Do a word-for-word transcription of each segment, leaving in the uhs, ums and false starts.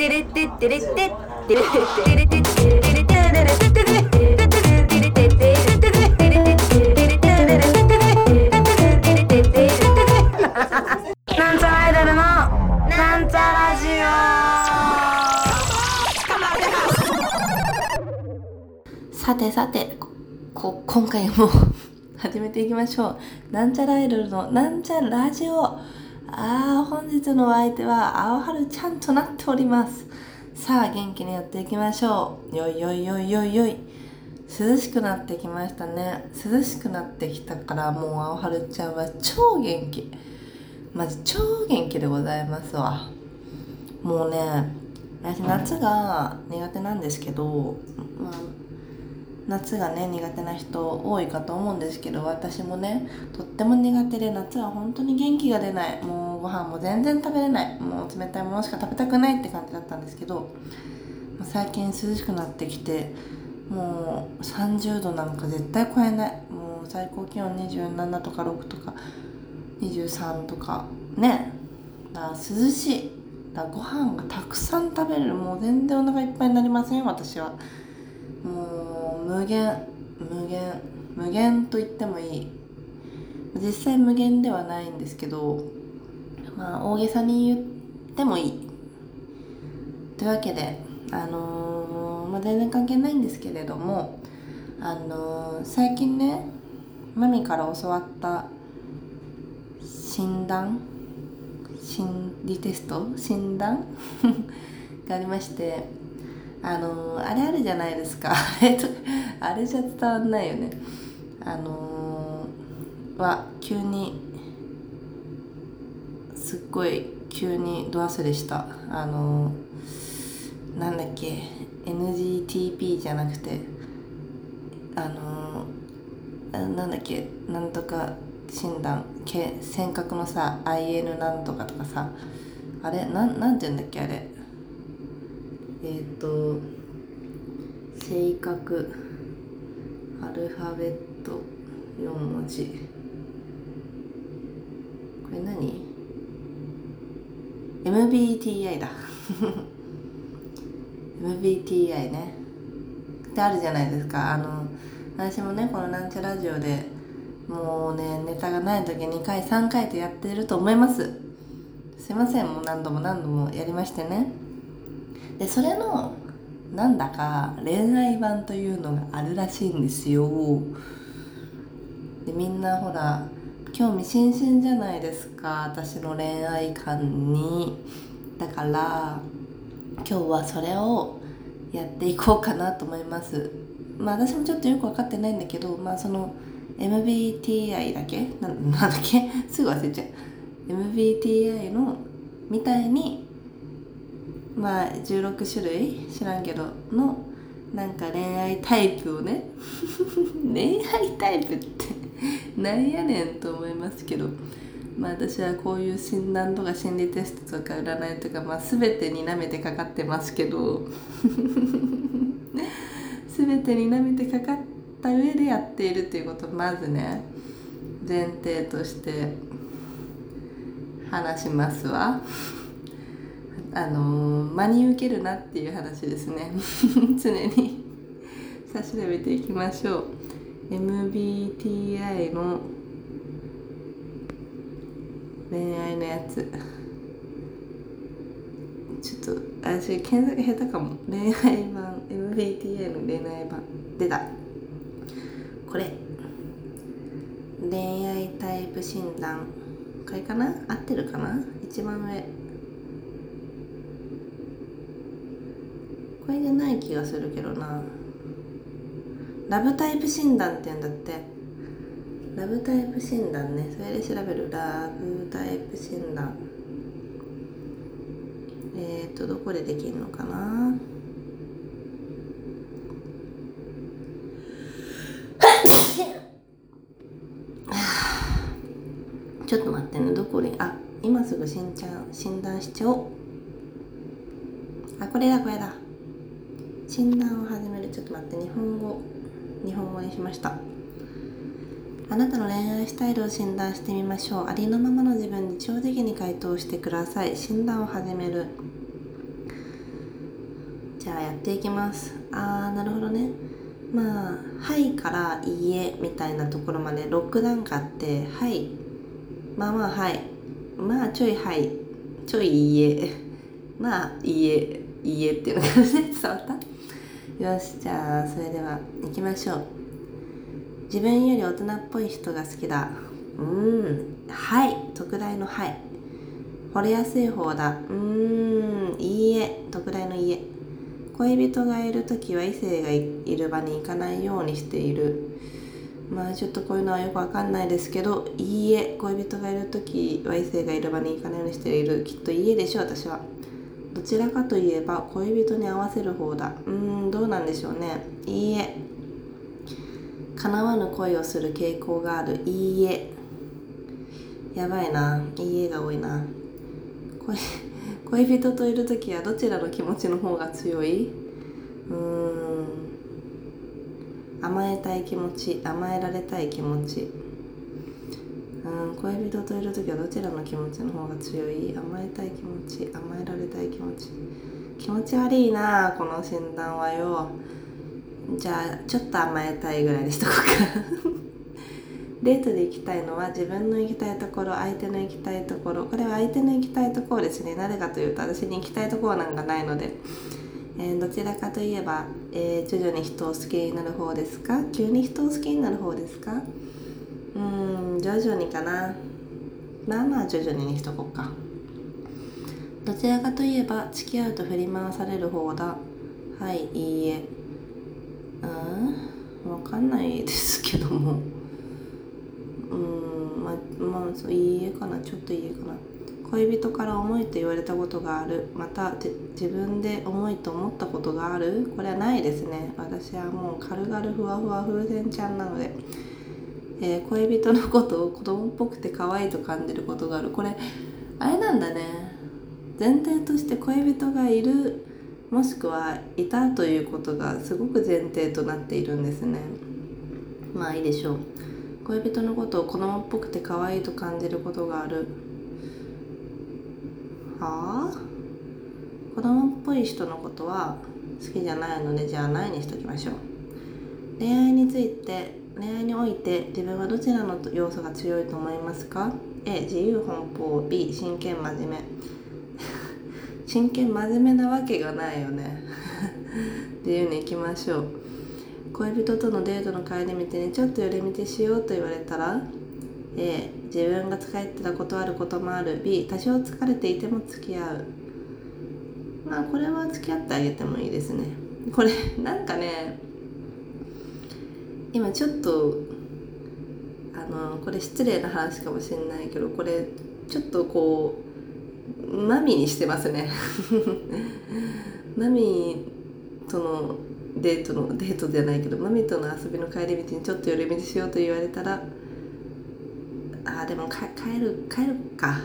なんちゃらアイドルのなんちゃラジオ。さてさてこ今回も始めていきましょう。なんちゃらアイドルのなんちゃらラジオ。あー本日のお相手は青春ちゃんとなっております。さあ元気にやっていきましょう。よいよいよいよいよい。涼しくなってきましたね。涼しくなってきたからもう青春ちゃんは超元気。マジ超元気でございますわ。もうね、私夏が苦手なんですけど、まあ、夏がね苦手な人多いかと思うんですけど、私もねとっても苦手で、夏は本当に元気が出ない。もうご飯も全然食べれない。もう冷たいものしか食べたくないって感じだったんですけど、最近涼しくなってきて、もうさんじゅうどなんか絶対超えない。もう最高気温にじゅうななとかろくとかにじゅうさんとかね。だから涼しい。だからご飯がたくさん食べれる。もう全然お腹いっぱいになりません私は。もう無限無限無限と言ってもいい。実際無限ではないんですけど、まあ大げさに言ってもいいというわけで、あのーまあ、全然関係ないんですけれども、あのー、最近ねマミから教わった診断心理テスト診断がありまして、あのー、あれあるじゃないですかあれじゃ伝わんないよね。あのー、は急にすっごい急にド忘れした。あのー、なんだっけ エヌジーティーピー じゃなくて、あのー、なんだっけなんとか診断、尖閣のさ アイエヌ なんとかとかさ、あれなん、なんて言うんだっけあれ、えっ、ー、と性格アルファベットよんもじ、これ何 エムビーティーアイ だエムビーティーアイ ねってあるじゃないですか。あの私もねこのなんちゃラジオでもうねネタがない時にかいさんかいとやってると思います。すいません、もう何度も何度もやりましてね。でそれのなんだか恋愛版というのがあるらしいんですよ。でみんなほら興味津々じゃないですか、私の恋愛観に。だから今日はそれをやっていこうかなと思います。まあ私もちょっとよく分かってないんだけど、まあその エムビーティーアイ だけ な, なんだっけすぐ忘れちゃう。 エムビーティーアイ のみたいにまあじゅうろくしゅるい知らんけどのなんか恋愛タイプをね恋愛タイプってなんやねんと思いますけど、まあ私はこういう診断とか心理テストとか占いとか、まあ全てに舐めてかかってますけど全てに舐めてかかった上でやっているということをまずね前提として話しますわ。あのー、真に受けるなっていう話ですね常にさし調べていきましょう。 エムビーティーアイ の恋愛のやつ、ちょっと私検索下手かも。恋愛版 エムビーティーアイ の恋愛版出た。これ恋愛タイプ診断、これかな、合ってるかな、一番上これじゃない気がするけどな。ラブタイプ診断って言うんだって。ラブタイプ診断ね、それで調べる。ラブタイプ診断、えーとどこでできるのかなちょっと待ってね、どこで、あ、今すぐしんちゃん診断しちゃおう。あ、これだこれだ。診断を始める。ちょっと待って、日本語日本語にしました。あなたの恋愛スタイルを診断してみましょう。ありのままの自分に正直に回答してください。診断を始める。 じゃあやっていきます。あーなるほどね。まあはいからいいえみたいなところまでろく段階あって、はいまあまあはい、まあちょいはい、ちょいいいえ、まあいいえいいえっていうのが伝わった？よし、じゃあそれでは行きましょう。自分より大人っぽい人が好きだ。うーん、はい、特大のはい。惚れやすい方だ。うーん、いいえ、特大のいいえ。恋人がいるときは異性がいる場に行かないようにしている。まあちょっとこういうのはよくわかんないですけど、いいえ、恋人がいるときは異性がいる場に行かないようにしている。きっといいえでしょう、私は。どちらかといえば恋人に合わせる方だ。うーん、どうなんでしょうね。いいえ。叶わぬ恋をする傾向がある。いいえ。やばいな。いいえが多いな。恋恋人といるときはどちらの気持ちの方が強い？うーん、甘えたい気持ち、甘えられたい気持ち。うん、恋人といるときはどちらの気持ちの方が強い？甘えたい気持ち、甘えられたい気持ち。気持ち悪いなこの診断はよ。じゃあちょっと甘えたいぐらいにしとこうかデートで行きたいのは自分の行きたいところ、相手の行きたいところ。これは相手の行きたいところですね。なぜかというと私に行きたいところなんかないので、えー、どちらかといえば、えー、徐々に人を好きになる方ですか？急に人を好きになる方ですか？うーん、徐々にかな。まあまあ徐々ににしとこうか。どちらかといえば付き合うと振り回される方だ。はい、いいえ。うん、わかんないですけども、うーん、まあまあそういいえかな。ちょっといいえかな。恋人から重いと言われたことがある。また自分で重いと思ったことがある。これはないですね。私はもう軽々ふわふわ風船ちゃんなので、えー、恋人のことを子供っぽくて可愛いと感じることがある。これあれなんだね。前提として恋人がいる、もしくはいたということがすごく前提となっているんですね。まあいいでしょう。恋人のことを子供っぽくて可愛いと感じることがある。はあ、子供っぽい人のことは好きじゃないので、じゃあないにしときましょう。恋愛について恋愛において自分はどちらの要素が強いと思いますか？ A 自由奔放、 B 真剣真面目真剣真面目なわけがないよね自由に行きましょう。恋人とのデートの帰り道にちょっと寄り道しようと言われたら、 A 自分が疲れてた断ることもある。 B 多少疲れていても付き合う。まあこれは付き合ってあげてもいいですね。これなんかね、今ちょっとあのこれ失礼な話かもしれないけど、これちょっとこうマミにしてますねマミとのデートのデートじゃないけど、マミとの遊びの帰り道にちょっと寄り道しようと言われたら、あーでもか帰る帰るか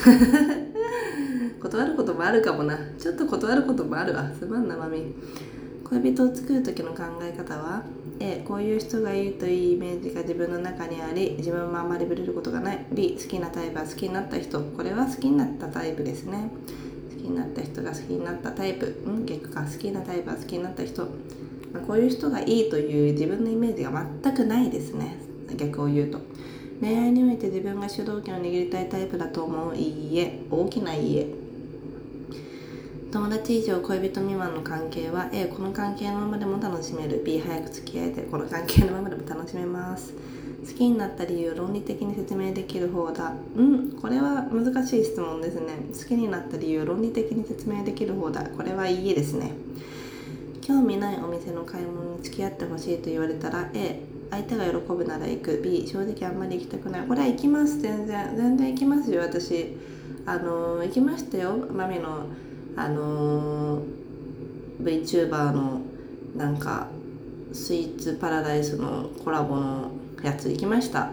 断ることもあるかもな。ちょっと断ることもあるわ。すまんなマミ。恋人を作る時の考え方は A こういう人がいいというイメージが自分の中にあり、自分もあまりブレることがない。 B 好きなタイプは好きになった人。これは好きになったタイプですね。好きになった人が好きになったタイプ。うん逆か。好きなタイプは好きになった人。まあ、こういう人がいいという自分のイメージが全くないですね。逆を言うと、恋愛において自分が主導権を握りたいタイプだと思う。いいえ。大きないいえ。友達以上恋人未満の関係は A この関係のままでも楽しめる。 B 早く付き合えてこの関係のままでも楽しめます。好きになった理由を論理的に説明できる方だ。うんこれは難しい質問ですね。好きになった理由を論理的に説明できる方だ。これはいいえですね。興味ないお店の買い物に付き合ってほしいと言われたら A 相手が喜ぶなら行く。 B 正直あんまり行きたくない。これは行きます。全然全然行きますよ。私あのー、行きましたよ。マミのあのー、VTuber のなんかスイーツパラダイスのコラボのやつ行きました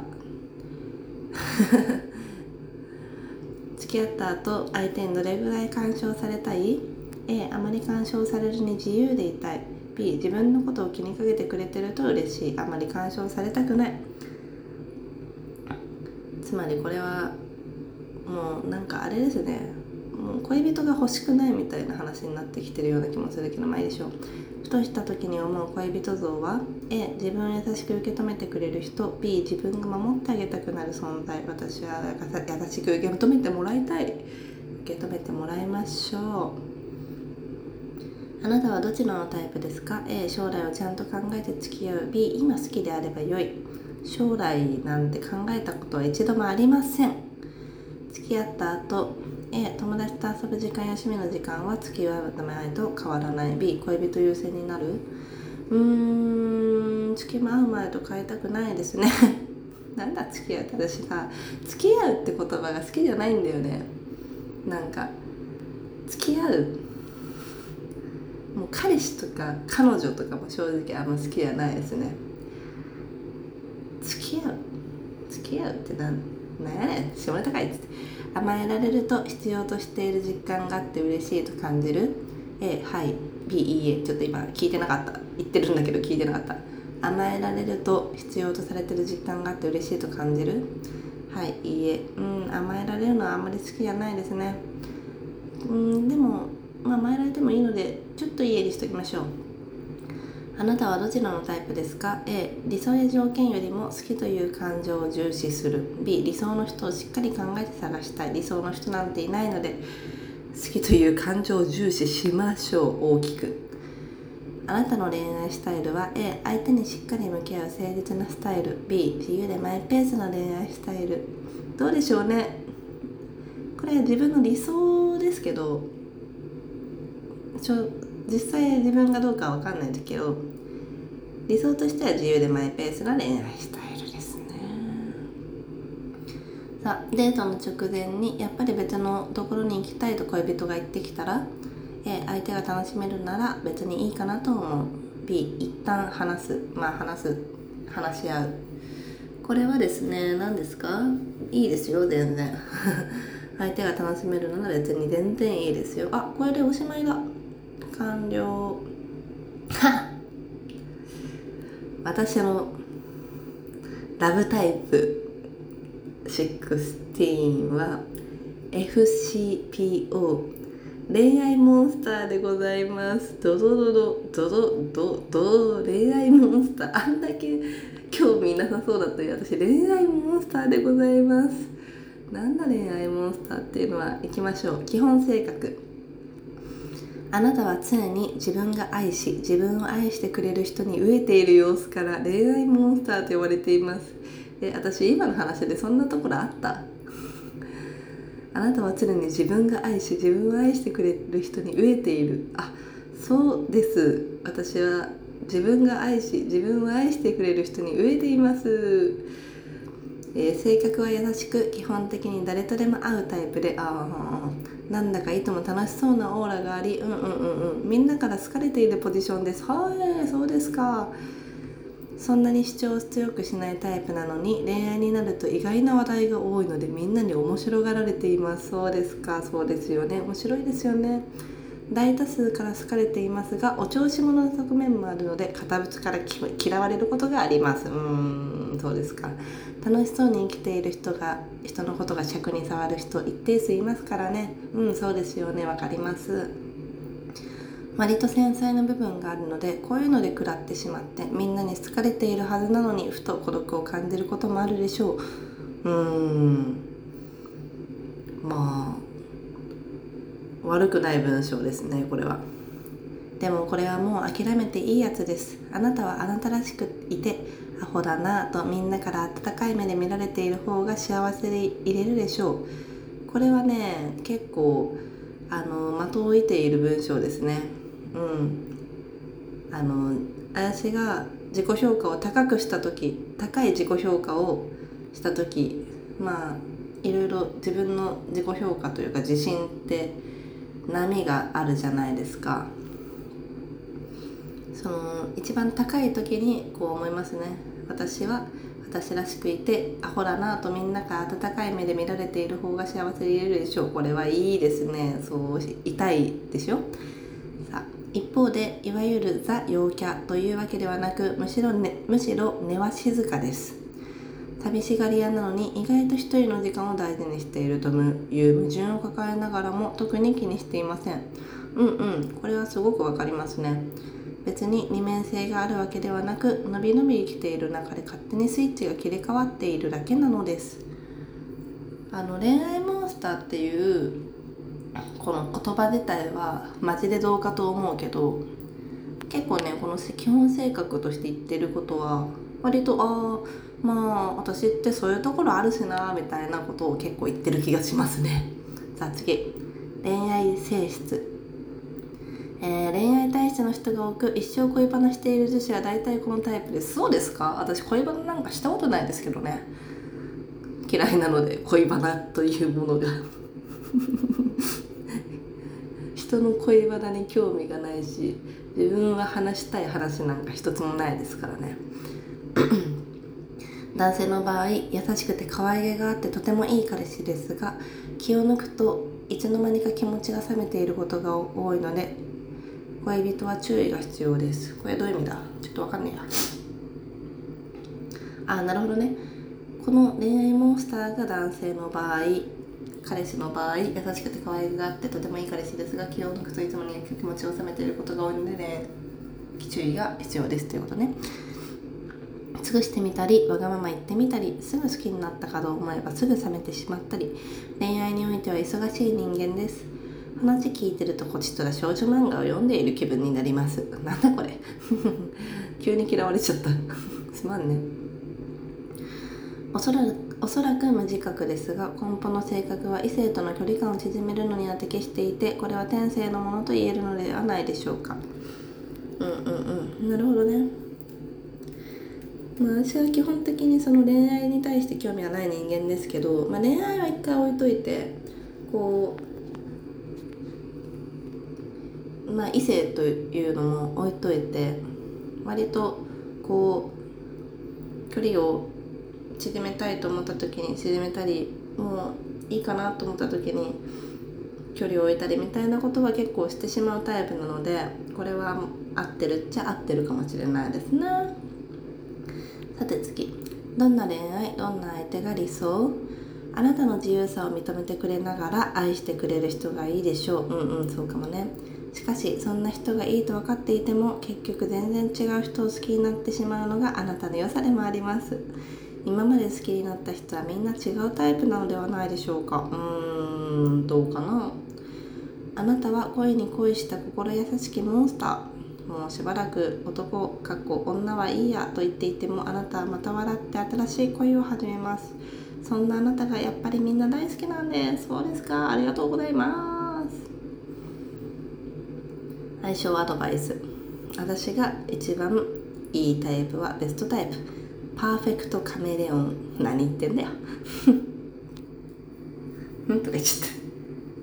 付き合った後相手にどれぐらい干渉されたい？ A あまり干渉されるに自由でいたい。 B 自分のことを気にかけてくれてると嬉しい。あまり干渉されたくない。つまりこれはもうなんかあれですね、もうん、恋人が欲しくないみたいな話になってきてるような気もするけど、まあいいでしょう。ふとした時に思う恋人像は A 自分を優しく受け止めてくれる人、 B 自分が守ってあげたくなる存在。私は優しく受け止めてもらいたい。受け止めてもらいましょう。あなたはどちらのタイプですか？ A 将来をちゃんと考えて付き合う。 B 今好きであればよい。将来なんて考えたことは一度もありません。付き合った後 A 友達と遊ぶ時間や趣味の時間は付き合う前と変わらない。 B 恋人優先になる。うーん付き合う前と変えたくないですねなんだ付き合うって、私さ付き合うって言葉が好きじゃないんだよね。なんか付き合う、もう彼氏とか彼女とかも正直あんま好きじゃないですね。付き合う付き合うってなんなんやねん、下ネタかいっつって。甘えられると必要としている実感があって嬉しいと感じる。 A はい。 B いいえ。ちょっと今聞いてなかった、言ってるんだけど聞いてなかった。甘えられると必要とされている実感があって嬉しいと感じる。はい。いいえ。うん甘えられるのはあんまり好きじゃないですね。うんでも、まあ、甘えられてもいいのでちょっといいえにしときましょう。あなたはどちらのタイプですか？ A 理想や条件よりも好きという感情を重視する。 B 理想の人をしっかり考えて探したい。理想の人なんていないので好きという感情を重視しましょう。大きく。あなたの恋愛スタイルは A 相手にしっかり向き合う誠実なスタイル。 B 自由でマイペースな恋愛スタイル。どうでしょうね。これ自分の理想ですけど、ちょ実際自分がどうかは分かんないけど、理想としては自由でマイペースな恋愛スタイルですね。さあデートの直前にやっぱり別のところに行きたいと恋人が言ってきたら A 相手が楽しめるなら別にいいかなと思う。 B 一旦話すまあ話す話し合う。これはですね、何ですか？いいですよ全然相手が楽しめるなら別に全然いいですよ。あ、これでおしまいだ。完了私のラブタイプじゅうろくは エフシーピーオー 恋愛モンスターでございます。ドドドドドドドド恋愛モンスター。あんだけ興味なさそうだったよ。私恋愛モンスターでございます。なんだ恋愛モンスターっていうのは。いきましょう。基本性格。あなたは常に自分が愛し自分を愛してくれる人に飢えている様子から恋愛モンスターと呼ばれています。え私今の話でそんなところあったあなたは常に自分が愛し自分を愛してくれる人に飢えている。あ、そうです。私は自分が愛し自分を愛してくれる人に飢えています。えー、性格は優しく基本的に誰とでも会うタイプで、ああなんだかいつも楽しそうなオーラがあり、うんうんうんうんみんなから好かれているポジションです。はいそうですか。そんなに主張を強くしないタイプなのに恋愛になると意外な話題が多いのでみんなに面白がられています。そうですか。そうですよね。面白いですよね。大多数から好かれていますがお調子者の側面もあるので堅物から嫌われることがあります。うーんそうですか。楽しそうに生きている人が人のことが尺に触る人一定数いますからね。うんそうですよね。わかります。割と繊細な部分があるのでこういうので食らってしまってみんなに好かれているはずなのにふと孤独を感じることもあるでしょう。うーんまあ悪くない文章ですねこれは。でもこれはもう諦めていいやつです。あなたはあなたらしくいてアホだなとみんなから温かい目で見られている方が幸せでいれるでしょう。これはね結構あの的を射ている文章ですね。うんあの私が自己評価を高くした時高い自己評価をした時まあいろいろ自分の自己評価というか自信って波があるじゃないですか。その一番高い時にこう思いますね。私は私らしくいてアホだなとみんなから温かい目で見られている方が幸せでいれるでしょう。これはいいですね。そう痛いでしょ。さあ一方でいわゆるザ陽キャというわけではなくむしろ、ね、むしろ根は静かです。 寂しがり屋なのに意外と一人の時間を大事にしているという矛盾を抱えながらも特に気にしていません。うんうんこれはすごくわかりますね。別に二面性があるわけではなく、のびのび生きている中で勝手にスイッチが切り替わっているだけなのです。あの恋愛モンスターっていうこの言葉自体はマジでどうかと思うけど、結構ねこの基本性格として言ってることは割とああまあ私ってそういうところあるしなみたいなことを結構言ってる気がしますね。さあ次、恋愛性質。えー、恋愛体質の人が多く一生恋バナしている女子は大体このタイプです。そうですか？私恋バナなんかしたことないですけどね。嫌いなので恋バナというものが人の恋バナに興味がないし、自分は話したい話なんか一つもないですからね男性の場合、優しくて可愛げがあってとてもいい彼氏ですが、気を抜くといつの間にか気持ちが冷めていることが多いので、恋人は注意が必要です。これどういう意味だ？ちょっとわかんないや。あ、なるほどね。この恋愛モンスターが男性の場合、彼氏の場合、優しくて可愛げがあってとてもいい彼氏ですが、気を抜くといつもに気持ちを冷めていることが多いのでね、注意が必要ですということね。すぐしてみたり、わがまま言ってみたり、すぐ好きになったかと思えばすぐ冷めてしまったり、恋愛においては忙しい人間です。話聞いてるとこちとら少女漫画を読んでいる気分になります。なんだこれ急に嫌われちゃったすまんね。おそらくおそらく無自覚ですが、根本の性格は異性との距離感を縮めるのには適していて、これは天性のものと言えるのではないでしょうか。うんうんうんなるほどね。まあ、私は基本的にその恋愛に対して興味がない人間ですけど、まあ、恋愛は一回置いといて、こうまあ異性というのも置いといて、割とこう距離を縮めたいと思った時に縮めたり、もういいかなと思った時に距離を置いたりみたいなことは結構してしまうタイプなので、これは合ってるっちゃ合ってるかもしれないですね。さて次、どんな恋愛、どんな相手が理想？あなたの自由さを認めてくれながら愛してくれる人がいいでしょう。うんうんそうかもね。しかしそんな人がいいと分かっていても、結局全然違う人を好きになってしまうのがあなたの良さでもあります。今まで好きになった人はみんな違うタイプなのではないでしょうか。うーんどうかな。あなたは恋に恋した心優しきモンスター。もうしばらく男かっこ女はいいやと言っていても、あなたはまた笑って新しい恋を始めます。そんなあなたがやっぱりみんな大好きなんです。そうですか、ありがとうございます。相性アドバイス。私が一番いいタイプはベストタイプ、パーフェクトカメレオン。何言ってんだようんとか言っちゃった。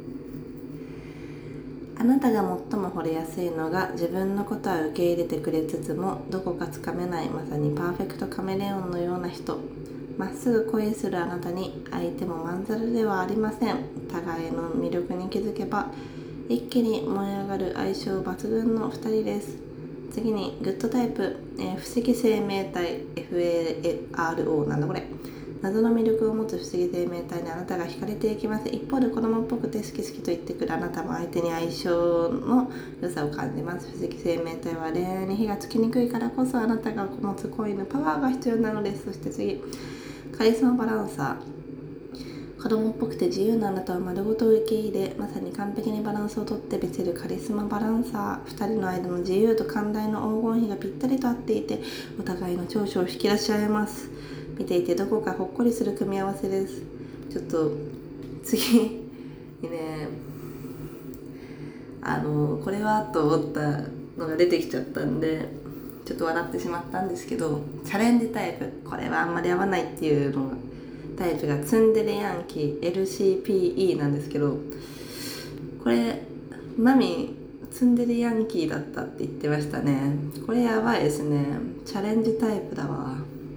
あなたが最も惚れやすいのが、自分のことは受け入れてくれつつもどこかつかめない、まさにパーフェクトカメレオンのような人。まっすぐ恋するあなたに相手もまんざらではありません。互いの魅力に気づけば一気に燃え上がる相性抜群のふたりです。次にグッドタイプ、えー、不思議生命体 エフエーアールオー なんだこれ。謎の魅力を持つ不思議生命体にあなたが惹かれていきます。一方で子供っぽくて好き好きと言ってくるあなたも相手に相性の良さを感じます。不思議生命体は恋愛に火がつきにくいからこそ、あなたが持つ恋のパワーが必要なのです。そして次、カリスマバランサー。子供っぽくて自由なあなたを丸ごと受け入れ、まさに完璧にバランスをとって見せるカリスマバランサー。ふたりの間の自由と寛大の黄金比がぴったりと合っていて、お互いの長所を引き出し合えます。見ていてどこかほっこりする組み合わせです。ちょっと次にね、あのこれはと思ったのが出てきちゃったんでちょっと笑ってしまったんですけど、チャレンジタイプ、これはあんまり合わないっていうのがタイプがツンデレヤンキー エルシーピーイー なんですけど、これマミツンデレヤンキーだったって言ってましたね。これやばいですね。チャレンジタイプだわ。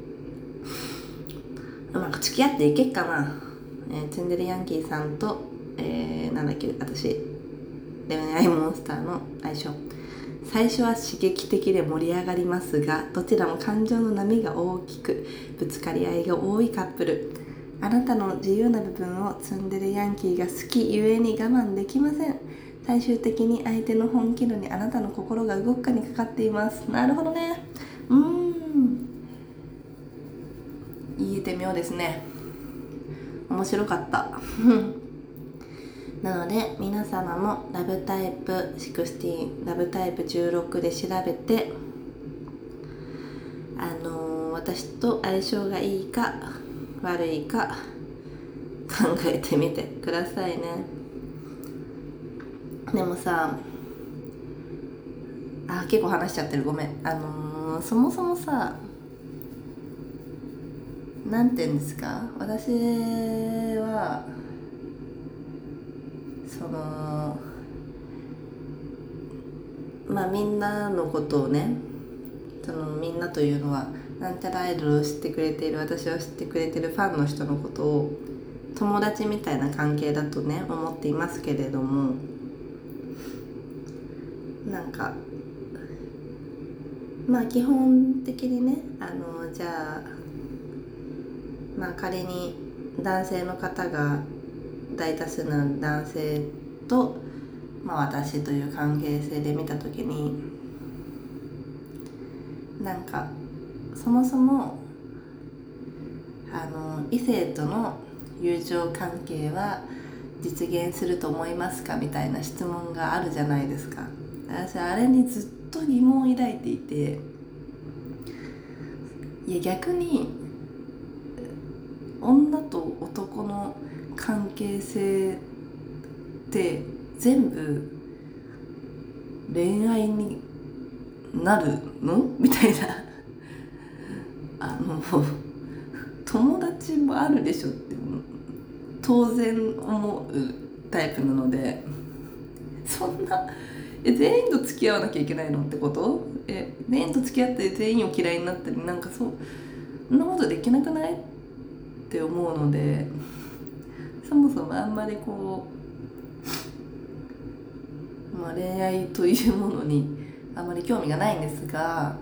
まあ付き合っていけっかな、えー、ツンデレヤンキーさんと、えー、なんだっけ私恋愛モンスターの相性。 最初は刺激的で盛り上がりますが、どちらも感情の波が大きくぶつかり合いが多いカップル。あなたの自由な部分をツンデレヤンキーが好きゆえに我慢できません。最終的に相手の本気度にあなたの心が動くかにかかっています。なるほどね。うーん、言えて妙ですね。面白かったなので皆様もラブタイプじゅうろく、ラブタイプじゅうろくで調べて、あのー、私と相性がいいか悪いか考えてみてくださいね。でもさあ、結構話しちゃってる、ごめん。あのー、そもそもさ、なんて言うんですか、私はそのまあみんなのことをね、そのみんなというのはなんちゃらアイドルを知ってくれている、私を知ってくれているファンの人のことを友達みたいな関係だとね思っていますけれども、なんかまあ基本的にね、あのじゃあまあ仮に男性の方が大多数の男性と、まあ、私という関係性で見たときに、なんかそもそもあの異性との友情関係は実現すると思いますかみたいな質問があるじゃないですか。私あれにずっと疑問を抱いていて、いや逆に女と男の関係性って全部恋愛になるのみたいなあの友達もあるでしょって当然思うタイプなので、そんなえ全員と付き合わなきゃいけないのってこと？え全員と付き合って全員を嫌いになったり、なんかそうそんなことできなくないって思うので、そもそもあんまりこう、まあ、恋愛というものにあまり興味がないんですが、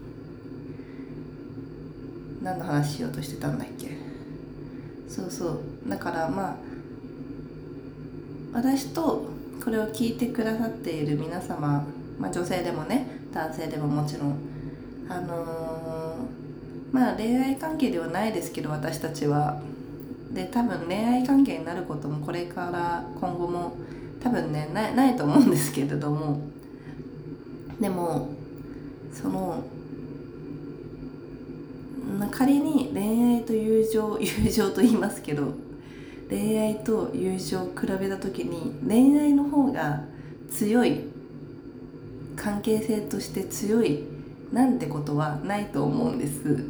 何の話しようとしてたんだっけ。そうそうだからまあ私とこれを聞いてくださっている皆様、まあ、女性でもね男性でももちろんあのー、まあ恋愛関係ではないですけど、私たちはで多分恋愛関係になることもこれから今後も多分ねない、ないと思うんですけれども、でもその仮に恋愛と友情友情と言いますけど、恋愛と友情を比べた時に恋愛の方が強い、関係性として強いなんてことはないと思うんです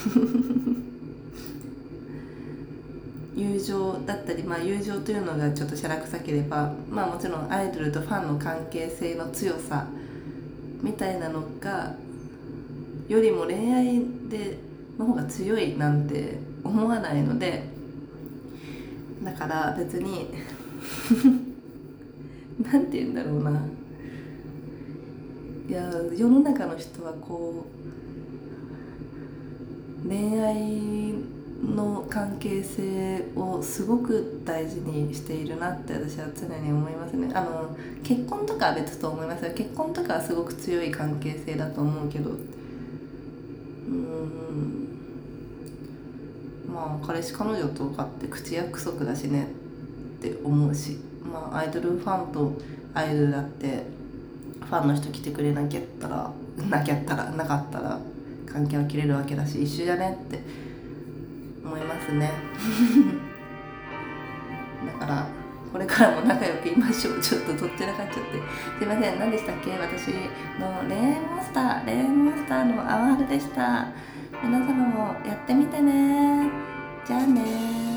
友情だったり、まあ友情というのがちょっとしゃらくさければ、まあもちろんアイドルとファンの関係性の強さみたいなのがよりも恋愛での方が強いなんて思わないので、だから別になんて言うんだろうな、いや世の中の人はこう恋愛の関係性をすごく大事にしているなって私は常に思いますね。あの結婚とかは別と思いますよ。結婚とかはすごく強い関係性だと思うけど、うーんまあ彼氏彼女とかって口約束だしねって思うし、まあアイドルファンとアイドルだってファンの人来てくれなきゃったらなきゃったらなかったら関係は切れるわけだし、一緒じゃねって思いますねだからこれからも仲良くいましょう。ちょっとどっちらかっちゃってすいません。何でしたっけ。私の恋愛モンスター恋愛モンスターのあわはるでした。皆様もやってみてね。じゃあね。